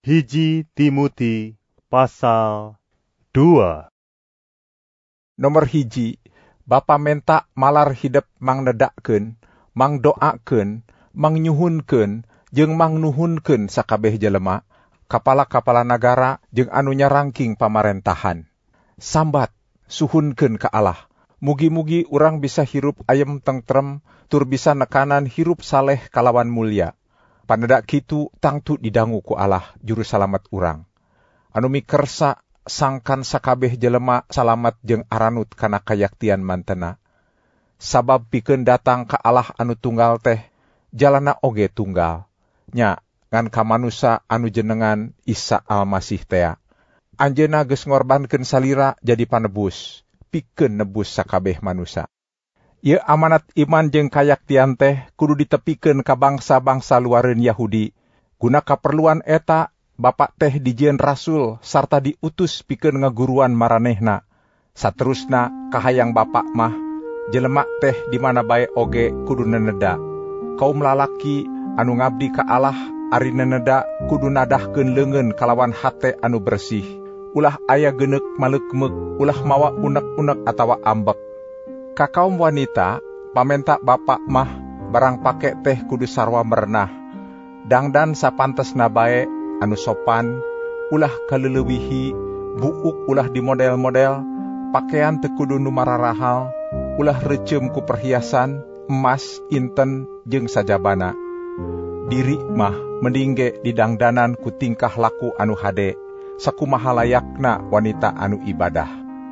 Hiji Timuti pasal 2. Nomor hiji, Bapa menta malar hidup mang nedakkeun, mang doakeun, mang nyuhunkeun, jeung mang nuhunkeun sakabeh jelema, kapala-kapala nagara jeung anu nyarangking pamarentahan. Sambat, suhunkeun ka Allah. Mugi-mugi urang bisa hirup ayem tentrem, tur bisa nekanan hirup saleh kalawan mulya. Paneda kitu tangtu didangu ku Allah juru salamet urang. Anu mikersa sangkan sakabeh jelema salamet jeung aranut kana kayaktian mantena. Sabab pikeun datang ka Allah anu tunggal teh, jalana oge tunggal. Nya, ngan ka manusa anu jenengan Isa Almasih tea. Anjeunna geus ngorbankeun salira jadi panebus, pikeun nebus sakabeh manusa. Ieu amanat iman jeung kayaktian teh kudu ditepikeun ka bangsa-bangsa luareun Yahudi. Guna kaperluan eta, Bapa teh dijieun rasul sarta diutus pikeun ngaguruan maranehna. Saterusna kahayang Bapa mah, jelema teh di mana bae oge kudu neneda. Kaum lalaki anu ngabdi ka Allah ari neneda kudu nadahkeun leungeun kalawan hate anu bersih. Ulah aya geuneuk maleukmeuk, ulah mawa unek-unek atawa ambek. Ka kaum wanita, pamenta Bapa mah barang pake teh kudu sarwa merenah. Dangdan sapantesna bae anu sopan, ulah kaleulewihi, buuk ulah di model-model, pakaian teu kudu nu mararahal, ulah reuceum ku perhiasan, emas, inten, jeung sajabana. Diri mah mending ge didangdanan ku tingkah laku anu hade, sakumaha layakna wanita anu ibadah.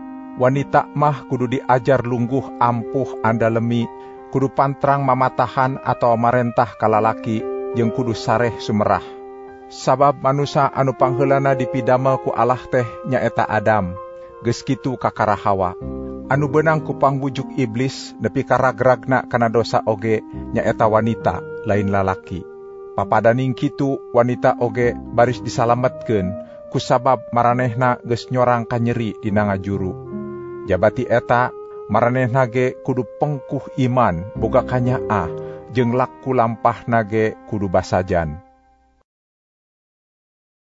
Wanita mah kudu diajar lungguh ampuh andalemi, kudu pantrang mamatahan atau marentah kalalaki, jeung kudu sareh sumerah. Sabab manusia anu pangheulana dipidamel ku Allah teh nyaeta Adam, geus kitu kakara Hawa. Anu beunang ku pangbujuk iblis nepi ka ragragna kana dosa oge nyaeta wanita lain lalaki. Papadaning kitu wanita oge baris disalametkeun, kusabab maranehna geus nyorang ka nyeri dina ngajuru. Jabati eta, maranehna ge kudu pengkuh iman, boga kanyaah, jeung laku lampahna ge kudu basajan.